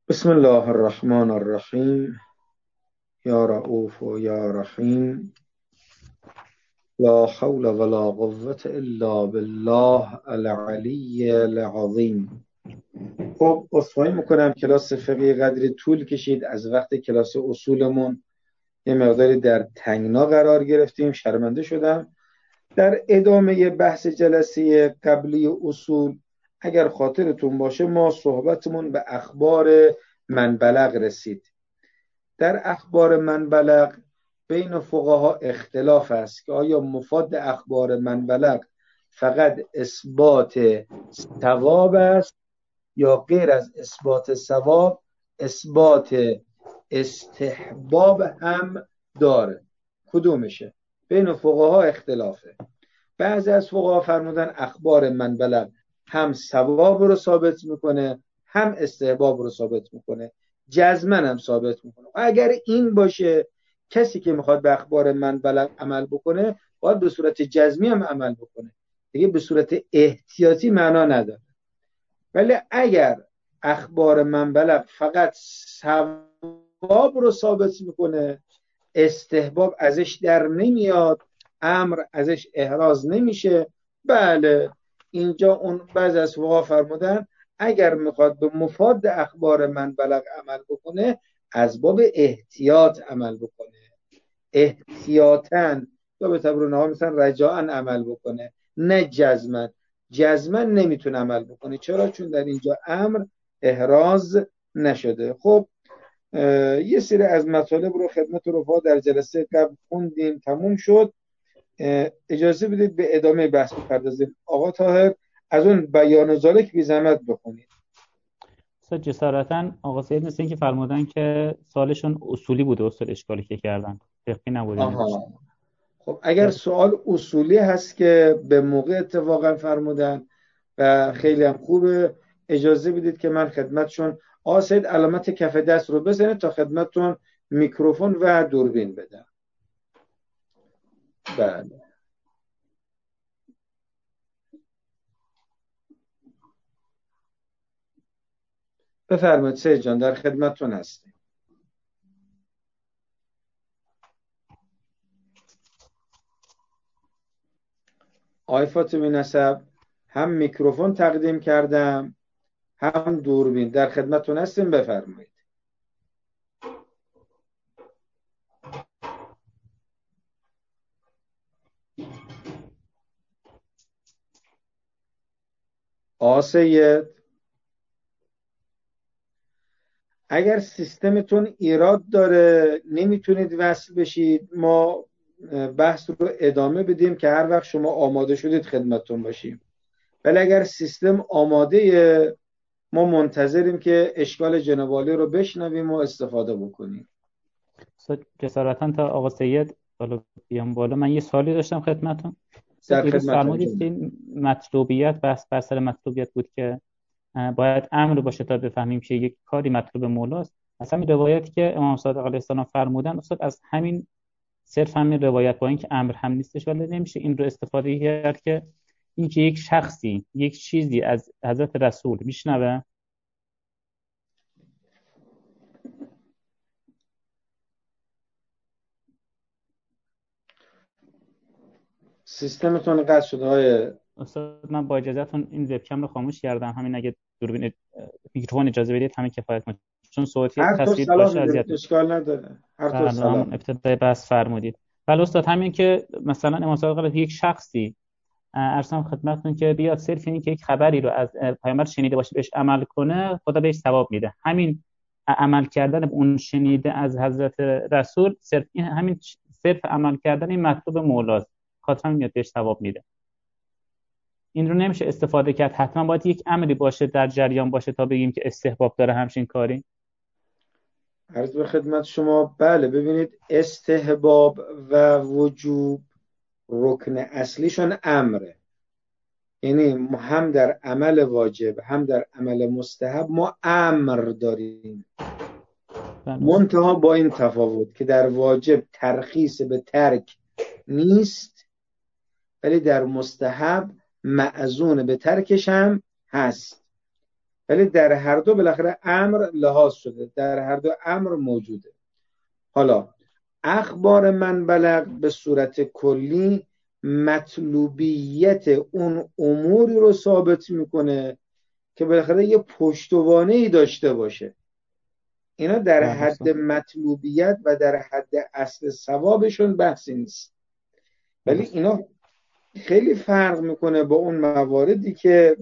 بسم الله الرحمن الرحیم. یا رؤوف و یا رحیم. لا حول ولا قوة الا بالله العلی العظیم. خب عذرخواهی میکنم کلاس فقه قدری طول کشید. از وقت کلاس اصولمون یه مقداری در تنگنا قرار گرفتیم، شرمنده شدم. در ادامه بحث جلسه قبلی اصول، اگر خاطرتون باشه، ما صحبتمون به اخبار من بلغ رسید. در اخبار من بلغ بین فقها اختلاف است که آیا مفاد اخبار من بلغ فقط اثبات ثواب است یا غیر از اثبات ثواب اثبات استحباب هم داره. کدومشه؟ بین فقها اختلافه. بعضی از فقها فرمودن اخبار من بلغ هم ثواب رو ثابت میکنه هم استحباب رو ثابت میکنه، جزماً هم ثابت میکنه. و اگر این باشه، کسی که میخواد به اخبار من بلغ عمل بکنه باید به صورت جزمی هم عمل بکنه، دیگه به صورت احتیاطی معنا نداره. ولی اگر اخبار من بلغ فقط ثواب رو ثابت میکنه، استحباب ازش در نمیاد، امر ازش احراز نمیشه، بله، اینجا اون بعض از فقها فرمودن اگر میخواد به مفاد اخبار من بلغ عمل بکنه، از باب احتیاط عمل بکنه، احتیاطاً، یا به تعبیر نها مثلا رجاءً عمل بکنه، نه جزماً. جزماً نمیتونه عمل بکنه. چرا؟ چون در اینجا امر احراز نشده. خب یه سری از مطالب رو خدمت رفقا در جلسه قبل خوندیم، تموم شد. اجازه بدید به ادامه بحث بپردازیم. آقا طاهر از اون بیان ذالک بی زحمت بخونید. جسارتا آقا سید مثل این که فرمودن که سالشون اصولی بوده، اصول اشکالی که کردن فقهی نبوده نوشت. آها، خب اگر سوال اصولی هست که به موقع اتفاقا فرمودن و خیلی هم خوبه، اجازه بدید که من خدمتشون آقا سید علامت کف دست رو بزنید تا خدمتتون میکروفون و دوربین بدم. بله، بفرمایید سید جان، در خدمتتون هستیم. آقای فاطمی نسب، هم میکروفون تقدیم کردم هم دوربین، در خدمتتون هستیم، بفرمایید. آقا سید، اگر سیستمتون ایراد داره نمیتونید وصل بشید، ما بحث رو ادامه بدیم که هر وقت شما آماده شدید خدمتتون باشیم. ولی اگر سیستم آماده، ما منتظریم که اشکال جناب عالی رو بشنویم و استفاده بکنیم. جسارتا تا آقا سید بالا بیام بالا، من یه سوالی داشتم خدمتون. در دیروز خدمتتون فرمودید که جناب. این مطلوبیت، بحث بر سر مطلوبیت بود که باید امر باشه تا بفهمیم که یک کاری مطلوب مولاست. اصلا این روایتی که امام صادق علیه السلام فرمودن استاد، از همین صرف همین روایت، با اینکه امر هم نیستش، ولی نمیشه این رو استفاده کرد که اینکه یک شخصی یک چیزی از حضرت رسول میشنوه. سیستمتون قطع شده های استاد من با اجازهتون این وبکم رو خاموش کردم، همین اگه دوربین میکروفون اجازه بدید همین کفایت میکنه، چون صوتی هر طور تصویر سلام باشه میدونید، اذیت میشه. اشکال نداره، هر طور بله، همون سلام. ابتدای بحث فرمودید. ولی استاد همین که مثلا امام صادق علیه یک شخصی ارسام خدمتتون که بیاد صرف این که یک خبری رو از پیامبر شنیده باشه بهش عمل کنه، خدا بهش ثواب میده. همین عمل کردن به اون شنیده از حضرت رسول، صرف این، همین صرف عمل کردن این مطلوب مولاست، خاطر میاد بهش ثواب میده. این رو نمیشه استفاده کرد، حتما باید یک امری باشه در جریان باشه تا بگیم که استحباب داره همچین کاری. عرض به خدمت شما، بله، ببینید استحباب و وجوب رکن اصلیشون امره. یعنی هم در عمل واجب هم در عمل مستحب ما امر داریم، بله. منتها با این تفاوت که در واجب ترخیص به ترک نیست، ولی در مستحب معزون به ترکش هم هست. ولی در هر دو بالاخره امر لحاظ شده، در هر دو امر موجوده. حالا اخبار من بلغ به صورت کلی مطلوبیت اون اموری رو ثابت میکنه که بالاخره یه پشتوانه‌ای داشته باشه. اینا در حد مطلوبیت و در حد اصل ثوابشون بحثی نیست، ولی اینا خیلی فرق میکنه با اون مواردی که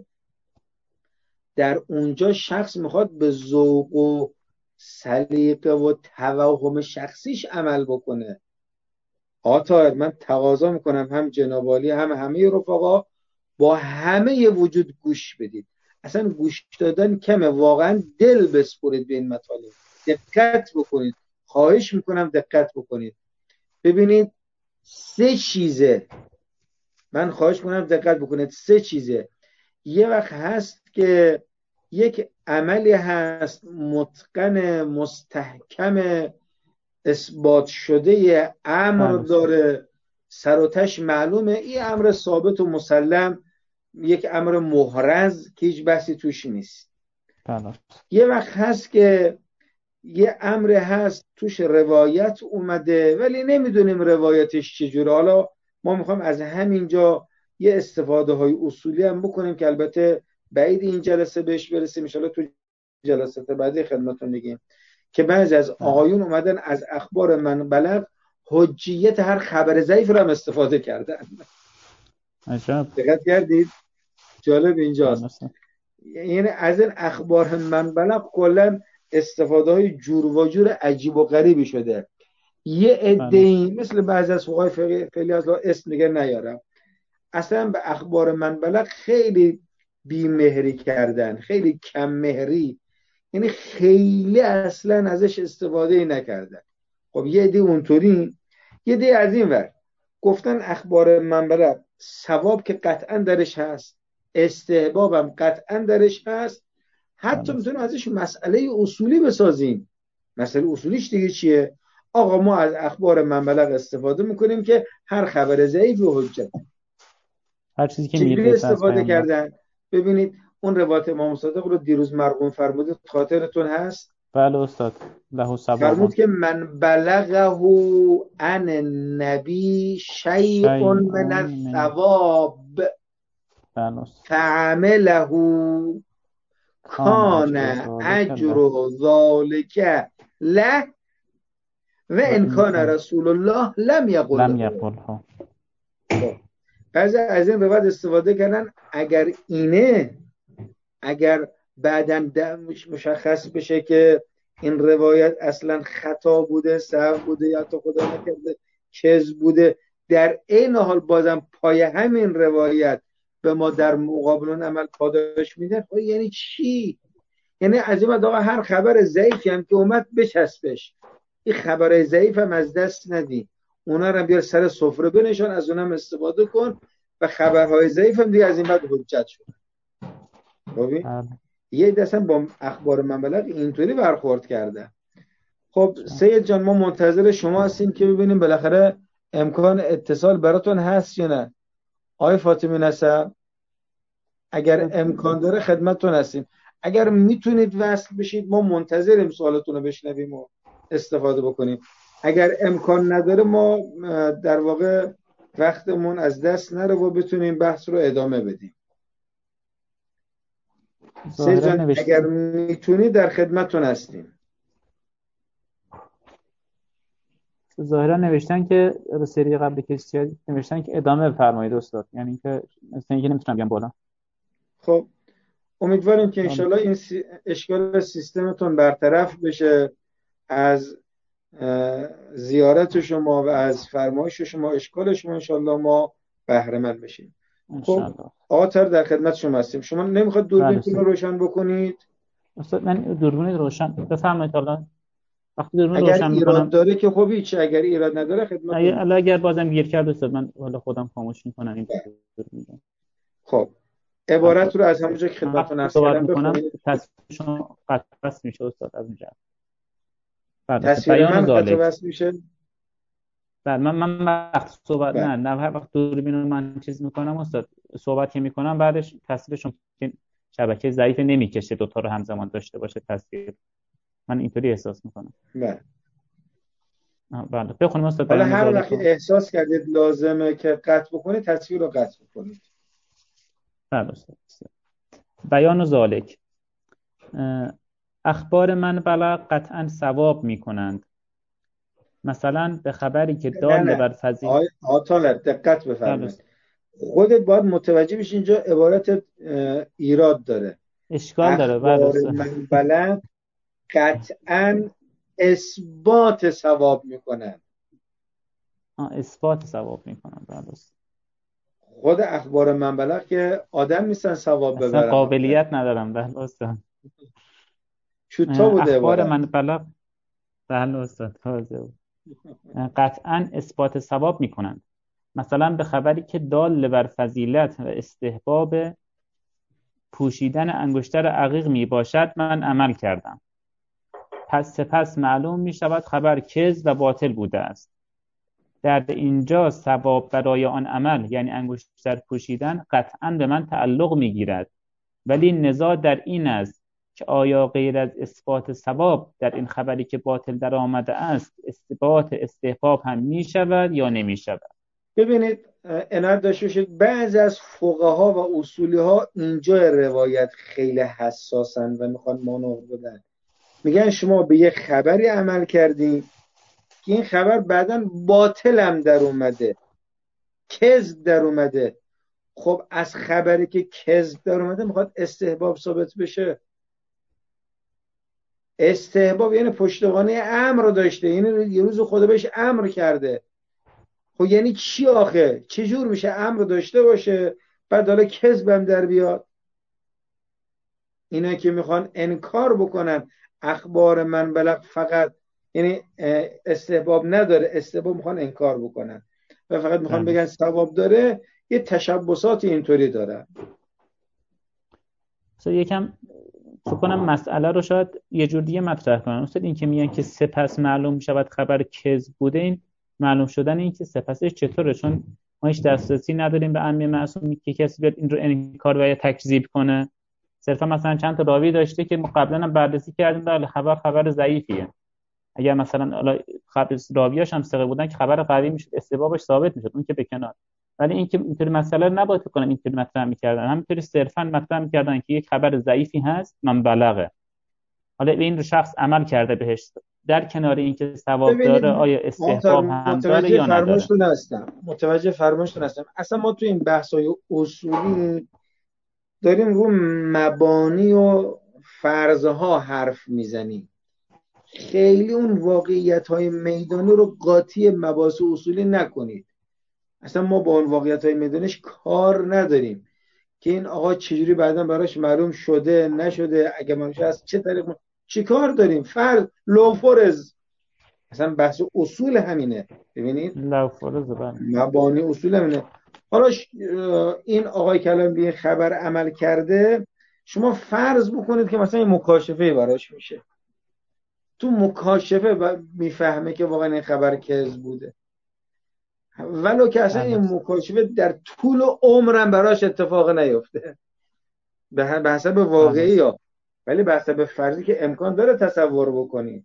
در اونجا شخص میخواد به ذوق و سلیقه و توهم شخصیش عمل بکنه. آتا من تقاضا میکنم هم جناب عالی هم همه رفقا با همه وجود گوش بدید. اصلا گوش دادن کمه، واقعا دل بسپرید به این مطالب، دقت بکنید، خواهش میکنم دقت بکنید. ببینید سه چیزه، من خواهش میکنم دقت بکنید، سه چیزه. یه وقت هست که یک عملی هست متقن مستحکم اثبات شده امر داره، سر و تش معلومه، این امر ثابت و مسلم، یک امر محرز که هیچ بحثی توش نیست. یه وقت هست که یه امر هست توش روایت اومده ولی نمیدونیم روایتش چجوره. حالا ما میخوایم از همینجا یه استفاده های اصولی هم بکنیم که البته بعید این جلسه بهش برسیم، ان شاءالله تو جلسات بعدی خدمتتون میگیم که بعضی از آقایون اومدن از اخبار من بلغ حجیت هر خبر ضعیف رو هم استفاده کردن. دقت کردید؟ جالب اینجاست. یعنی از این اخبار من بلغ کلا استفاده های جور و جور عجیب و غریبی شده. یه عده‌ای مثل بعضی از فقهای فقهی، خیلی از اسم دیگه نیارم، اصلا به اخبار من بلغ خیلی بی‌مهری کردن، خیلی کم مهری، یعنی خیلی اصلا ازش استفاده نکردن. خب یه عده اونطوری، یه عده از این ور گفتن اخبار من بلغ ثواب که قطعا درش هست، استحبابم قطعا درش هست، حتی میتونیم ازش مسئله اصولی بسازیم. مسئله اصولیش دیگه چیه؟ آقا ما از اخبار من بلغ استفاده میکنیم که هر خبر ضعیف و حجت، هر چیزی که چجوری استفاده کردن. ببینید اون روایت امام صادق رو دیروز مرقوم فرمودید، خاطرتون هست؟ بله استاد، له ثواب. فرمود که من بلغه عن النبی شیء من الثواب فعمله کان اجر ذلک له و ان کان رسول الله لم یقل. بعضی از این روایت استفاده کردن اگر بعداً مشخص بشه که این روایت اصلا خطا بوده، سهو بوده یا تو خدا نکرده کذب بوده، در این حال بازم پای همین روایت به ما در مقابل اون عمل پاداش میده. یعنی چی؟ یعنی از این بعد آقا هر خبر ضعیفی هم که اومد بچسبش، این خبر ضعیف هم از دست ندی، اونا رو بیار سر سفره بنشان، از اونم استفاده کن و خبرهای ضعیف هم دیگه از این بعد حجت شد. ببین یه دستم با اخبار من بلغ اینطوری برخورد کرده. خب سید جان ما منتظر شما هستیم که ببینیم بالاخره امکان اتصال براتون هست یا نه. آقای فاطمی نصر اگر امکان داره خدمتتون هستیم، اگر میتونید وصل بشید ما منتظریم سوالتون رو بشنویم و استفاده بکنیم. اگر امکان نداره ما در واقع وقتمون از دست نره و بتونیم بحث رو ادامه بدیم. سید جان اگر میتونید در خدمتتون هستیم. ظاهرا نوشتن که سری قبل که نوشتن که ادامه بفرمایید استاد، یعنی که مثلا اینکه نمیتونم بیام بالا. خب امیدواریم که انشالله این اشکال سیستمتون برطرف بشه، از زیارت شما و از فرمایش شما، اشکال شما انشالله ما بهره مند بشیم. خب آتر در خدمت شما هستیم. شما نمیخواد دوربینتون رو روشن بکنید؟ استاد من دوربین روشن بفرمایید. حالا وقتی دوربین اگر روشن ایراد میکنم داره که خوب، هیچ اگر ایراد نداره خدمت اگر بازم گیر کرد استاد من حالا خودم خاموش میکنم این دوربین. خب عبارت رو از همونجا که خدمتتون عرض کردم بخونید. تصویر قطع بس میشه استاد از اینجا. تصویر من قطع بس میشه. بله من وقت صحبت نه وقت دوربین رو من چیز میکنم استاد، صحبت که میکنم بعدش تصویرشون که شبکه ضعیف نمیکشه دوتا رو همزمان داشته باشه تصویر. من اینطوری احساس میکنم. بله. بله بخونیم استاد. حالا بیان هر ذالک وقت احساس کردید لازمه که قطع بکنید، تصویر رو قطع بکنید. بله استاد. بیان ذالک، اخبار من بلغ قطعا ثواب میکنند. مثلا به خبری که دال بر فضیلت. آتالر دقت بله بفرمایید. خودت باید متوجه بشی اینجا عبارت ایراد داره. اشکال داره. بله اخبار استاد. من بلغ قطعا اثبات ثواب میکنن. اثبات ثواب میکنند. بله استاد. خود اخبار من بلغ که آدم نیستن ثواب اصلا ببرن. قابلیت ندارم. بله استاد. چوتا بوده اخبار عبارت. من بلغ. بله استاد. قطعا اثبات ثواب میکنند. مثلا به خبری که دال بر فضیلت و استحباب پوشیدن انگشتر عقیق می باشد من عمل کردم. پس سپس معلوم می شود خبر کذب و باطل بوده است. در اینجا ثواب برای آن عمل یعنی انگشتر پوشیدن قطعا به من تعلق می گیرد، ولی نزاع در این است که آیا غیر از اثبات ثواب در این خبری که باطل در آمده است اثبات استحباب هم می شود یا نمی شود. ببینید عنایت داشته باشید، بعضی از فقها و اصولی ها اینجا روایت خیلی حساسن و میخوان مانور بدن. میگن شما به یه خبری عمل کردین که این خبر بعداً باطل هم در اومده، کذب در اومده. خب از خبری که کذب در اومده میخواد استحباب ثابت بشه. استحباب یعنی پشتوانه امر رو داشته، یعنی یه روز خدا بهش امر کرده. خب یعنی چی آخه؟ چجور میشه امر داشته باشه بعد حالا کذب هم در بیاد؟ اینا که میخوان انکار بکنن اخبار من بلغ فقط یعنی استحباب نداره، استحباب میخوان انکار بکنن و فقط میخوان بگن ثواب داره، یه تشبسات اینطوری داره. یکم فکر کنم مسئله رو شاید یه جور دیگه مطرح کنن. اصلا این که میگن که سپس معلوم شود خبر کذب بوده، این معلوم شدن این که سپسش چطوره؟ چون ما هیچ دسترسی نداریم به امر معصوم که کسی بیاد این رو انکار و یا تکذیب کنه. صرفا مثلا چند تا راوی داشته که ما قبلا هم بررسی کردیم، بله خبر ضعیفیه. اگر مثلا راویاش هم ثقه بودن که خبر قوی میشد، استحبابش ثابت میشد، اون که به کنار. ولی این که اینطوری مسئله رو نباید کنن، اینطوری مطرح میکردن، همینطوری صرفا مطرح میکردن که یک خبر ضعیفی هست من بلغه، حالا به این رو شخص عمل کرده بهش، در کنار این که ثواب داره آیا استحباب هم داره یا نداره. متوجه فرمایشتون هستم. اصلا ما تو این بحث‌های اصولی داریم رو مبانی و فرضها حرف میزنیم، خیلی اون واقعیت‌های میدانی رو قاطی مباحث اصولی نکنید. اصلا ما با اون واقعیت‌های میدانیش کار نداریم که این آقا چجوری بعداً براش معلوم شده نشده، اگه منشه از چه طریق چی کار داریم. فرض لوفرز اصلا بحث اصول همینه. ببینید لوفرز مبانی اصول همینه. حالا این آقای کلام به خبر عمل کرده، شما فرض بکنید که مثلا این مکاشفه براش میشه، تو مکاشفه میفهمه که واقعا این خبر کذب بوده، ولو که اصلا این مکاشفه در طول عمرم براش اتفاق نیفته به حسب واقعی یا، ولی به حسب فرضی که امکان داره تصور بکنید.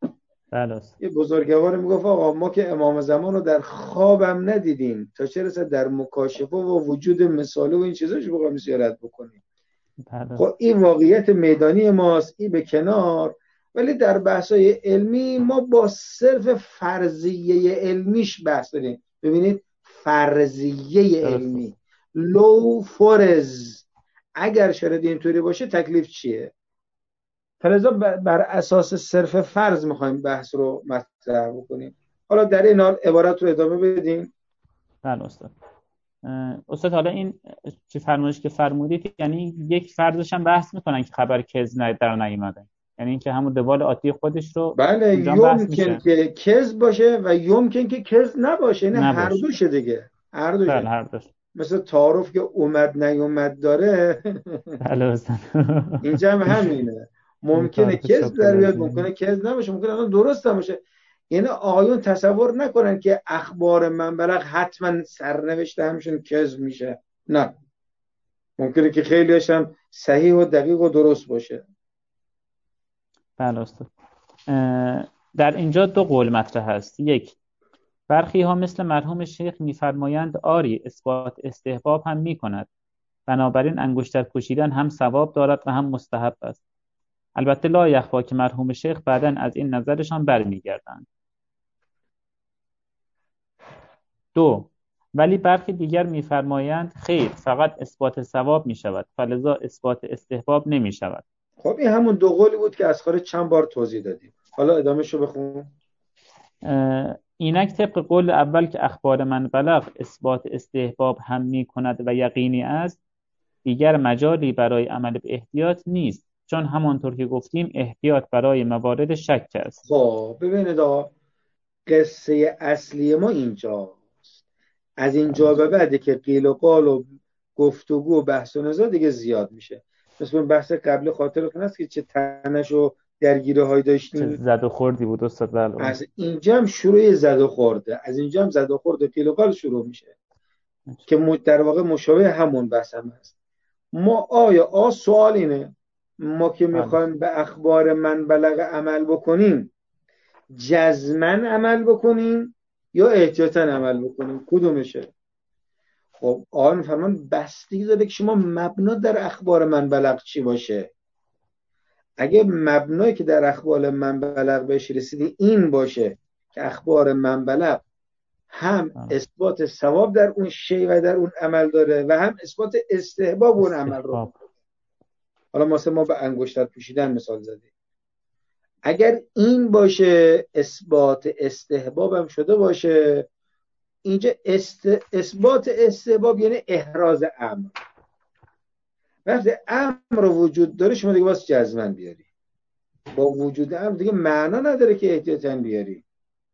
یه بزرگوار میگفت آقا ما که امام زمان رو در خوابم ندیدیم تا چه رسه در مکاشفه و وجود مثاله و این چیزاش بخوایم زیارت بکنیم. خب این واقعیت میدانی ماست، این به کنار، ولی در بحث‌های علمی ما با صرف فرضیه علمیش بحث داریم. ببینید فرضیه علمی لو فرض، اگر شرط اینطوری باشه تکلیف چیه؟ فلذا بر اساس صرف فرض میخوایم بحث رو مطرح بکنیم. حالا در این حال عبارت رو ادامه بدیم. بله استاد حالا این چه فرمایش که فرمودید یعنی یک فرضش هم بحث میکنن که خبر کذب در نیومده، یعنی اینکه همون روال عادی خودش رو بله یمکن که کذب باشه و یمکن که کذب نباشه، یعنی هر دوشه دیگه، هر دوشه. بله هر دوش. مثل تعارف که اومد نیومد داره. بله استاد اینجا هم همینه، ممکنه کذب در بیاد، ممکنه کذب نباشه، ممکنه اصلا درست نباشه. یعنی آقایون تصور نکنن که اخبار من بلغ حتما سرنوشت همشون کذب میشه، نه، ممکنه که خیلی هاشم صحیح و دقیق و درست باشه. بله استاد. در اینجا دو قول مطرح هست. یک، برخی ها مثل مرحوم شیخ می‌فرمایند آری اثبات استحباب هم می‌کند، بنابراین انگشتر کشیدن هم ثواب دارد و هم مستحب است. البته لا یخفا که مرحوم شیخ بعداً از این نظرشان برمیگردند. دو، ولی برخی دیگر می‌فرمایند خیر، فقط اثبات ثواب می‌شود، فلذا اثبات استحباب نمی‌شود. خب این همون دو قولی بود که از خارج چند بار توضیح دادیم. حالا ادامه‌شو بخون. اینک طبق قول اول که اخبار من بلغ اثبات استحباب هم می‌کند و یقینی است، دیگر مجالی برای عمل به احتیاط نیست، چون همانطور که گفتیم احتیاط برای موارد شک است. خب ببینید آقا، قصه اصلی ما اینجاست. از اینجا به بعدی که قیل و قال و گفتگو و بحث و نظر دیگه زیاد میشه. مثل اون بحث قبلی خاطرتون هست که چه تنش و درگیره های چه داشتیم. زد و خوردی بود استاد. بله. از اینجا هم شروع زد و خورده، از اینجا هم زد و خورده قیل و قال شروع میشه که در واقع مشابه همون بحث هم هست. ما آیا سوال اینه، ما که بله. میخوایم به اخبار من بلغ عمل بکنیم، جزمن عمل بکنیم یا احتیاطاً عمل بکنیم؟ کدومشه؟ خب آقایان فرمان بستگی داره که شما مبنا در اخبار من بلغ چی باشه. اگه مبنایی که در اخبار من بلغ بهش رسیدی این باشه که اخبار من بلغ هم اثبات ثواب در اون شی و در اون عمل داره و هم اثبات استحباب اون عمل رو میکنه. حالا ما به انگشتر پوشیدن مثال زدیم. اگر این باشه، اثبات استحباب هم شده باشه، اینجا اثبات استحباب یعنی احراز امر. وقتی امر وجود داره شما دیگه باز جزمن بیاری. با وجود امر دیگه معنا نداره که احتیاطاً بیاری.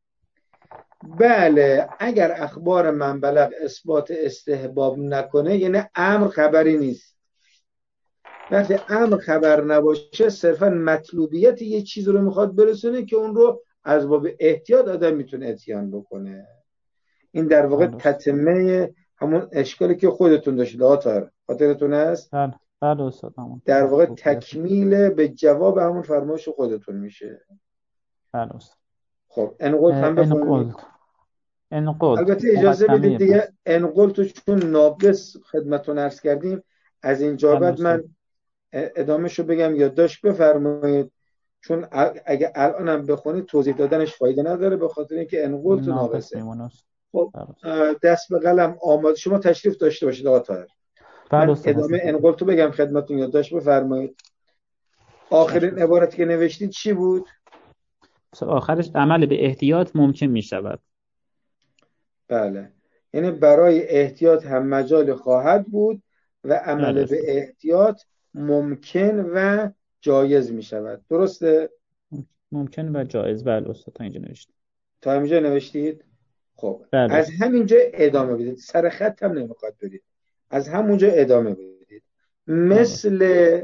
بله، اگر اخبار من بلغ اثبات استحباب نکنه یعنی امر خبری نیست. وقتی امر خبر نباشه صرفا مطلوبیت یه چیز رو میخواد برسونه که اون رو از باب احتیاط آدم میتونه اتیان بکنه. این در واقع تتمه همون اشکالی که خودتون داشتید آتار، خاطرتون هست؟ بله استاد. در واقع تکمیل به جواب همون فرمایش خودتون میشه. بله استاد. خب انقلت هم بخونید. البته اجازه بدید دیگه انقلت چون ناقص خدمتون عرض کردیم، از اینجا بعد من ادامهشو بگم یادداشت بفرمایید، چون اگه الانم بخونید توضیح دادنش فایده نداره به خاطر اینکه انقلت ناقصه. خب دست به قلم آماده، شما تشریف داشته باشید آقا طاهر. من ادامه انقلتو بگم خدمتون، یادداشت بفرمایید. آخرین عبارتی که نوشتید چی بود؟ آخرش عمل به احتیاط ممکن می شود. بله، یعنی برای احتیاط هم مجال خواهد بود و عمل به احتیاط ممکن و جایز می شود. درسته؟ ممکن و جایز. بله استاد. تا اینجا نوشتید. تا اینجا نوشتید؟ خب از همینجا ادامه بدید، سر خط هم نمیخواد بدید، از همونجا ادامه بدید. مثل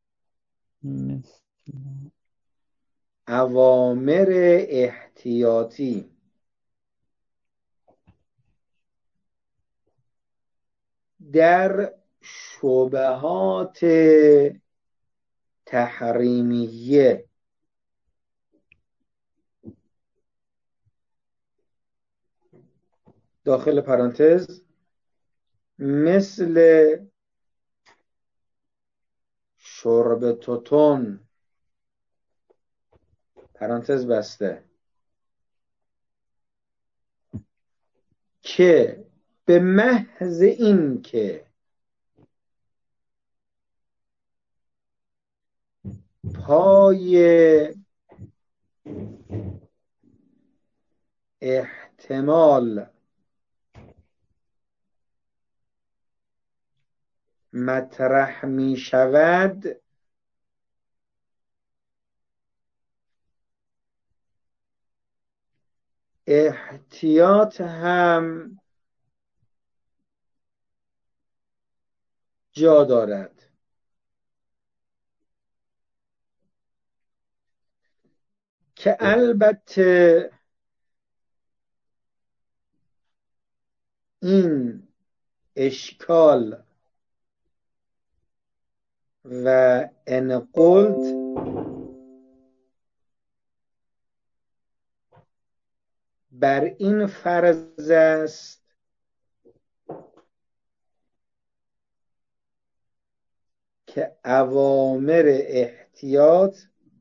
اوامر احتیاطی در شبهات تحریمیه داخل پرانتز مثل شرب توتون پرانتز بسته که به محض این که پای احتمال مطرح می شود احتیاط هم جا دارد. که البته این اشکال و ان قلت بر این فرض است که اوامر احتیاط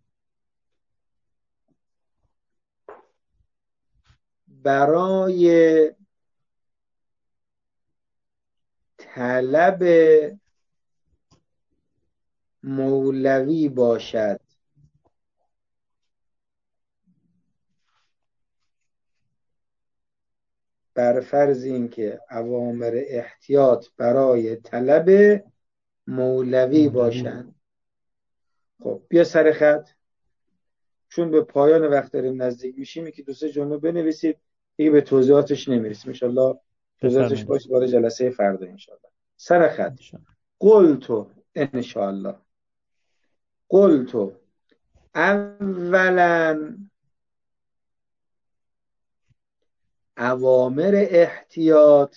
برای طلب مولوی باشد. بر فرض این که اوامر احتیاط برای طلب مولوی باشند. خب بیا سر خط، چون به پایان وقت داریم نزدیک میشیم، یکی دو سه جمله بنویسید، دیگه به توضیحاتش نمیرسیم، ان شاءالله توضیحاتش باشه برای جلسه فردا ان شاءالله. سر خط قلتو ان شاءالله قلتو اولا اوامر احتیاط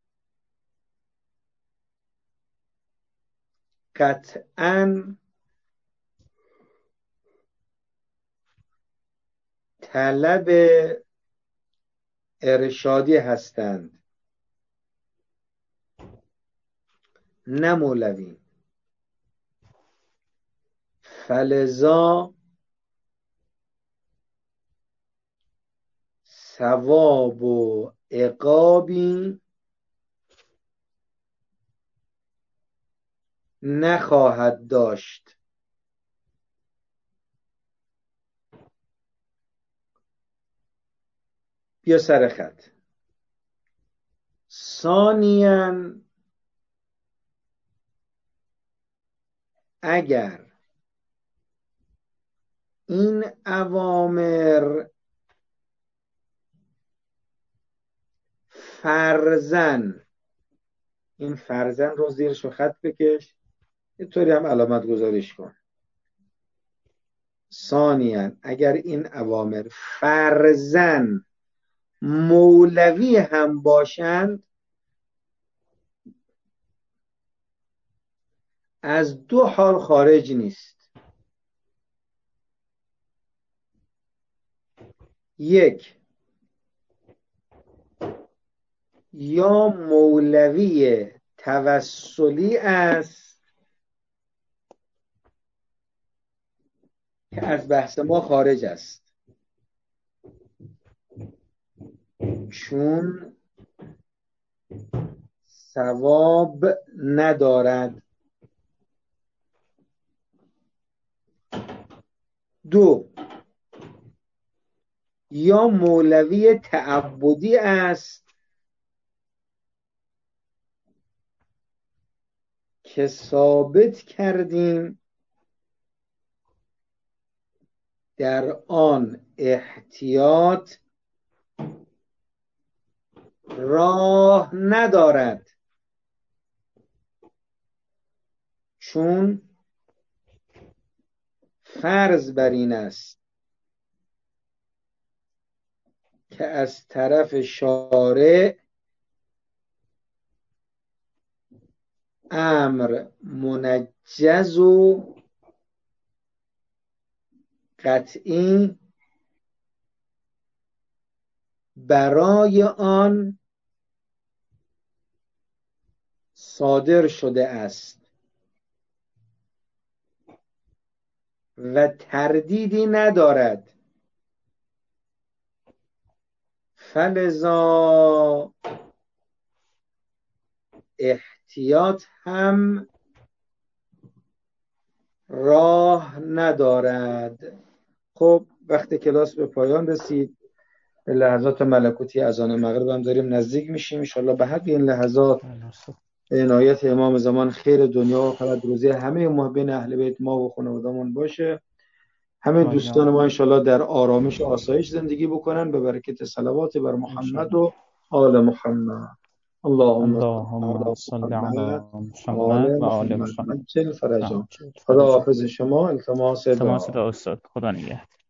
قطعاً طلب ارشادی هستند، نه مولوی. فلذا ثواب و عقابی نخواهد داشت. بیا سر خط. ثانیاً اگر این اوامر فرضاً، این فرضاً رو زیرش خط بکش، اینطوری هم علامت گذاریش کن. ثانیاً اگر این اوامر فرضاً مولوی هم باشند، از دو حال خارج نیست. یک، یا مولوی توسلی است که از بحث ما خارج است، چون ثواب ندارد. دو، یا مولوی تعبدی است که ثابت کردیم در آن احتیاط راه ندارد، چون فرض بر این است که از طرف شارع امر منجز و قطعی برای آن صادر شده است و تردیدی ندارد. فلذا احتیاط هم راه ندارد. خب وقت کلاس به پایان رسید، به لحظات ملکوتی اذان مغرب هم داریم نزدیک میشیم. ان شاءالله به حق این لحظات عنایت امام زمان خیر دنیا و فقط روزی همه محبین اهل بیت ما و خانواده‌مون باشه. همه دوستان ما انشالله در آرامش و آسایش زندگی بکنن به برکت صلوات بر محمد و آل محمد. اللهم صل علی محمد و آل آل محمد. محمد. عجل فرجهم. خدا حافظ شما. التماس دعا. استاد خدا نگهدار.